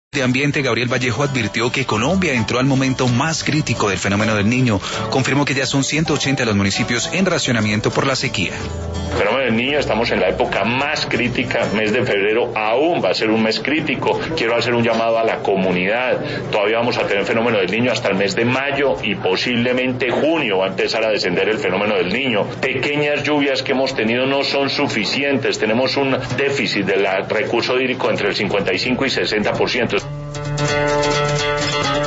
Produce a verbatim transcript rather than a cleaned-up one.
De Ambiente, Gabriel Vallejo, advirtió que Colombia entró al momento más crítico del fenómeno del Niño. Confirmó que ya son ciento ochenta los municipios en racionamiento por la sequía. Fenómeno del Niño, estamos en la época más crítica, mes de febrero aún va a ser un mes crítico. Quiero hacer un llamado a la comunidad. Todavía vamos a tener fenómeno del Niño hasta el mes de mayo y posiblemente junio va a empezar a descender el fenómeno del Niño. Pequeñas lluvias que hemos tenido no son suficientes. Tenemos un déficit del recurso hídrico entre el cincuenta y cinco y sesenta por ciento.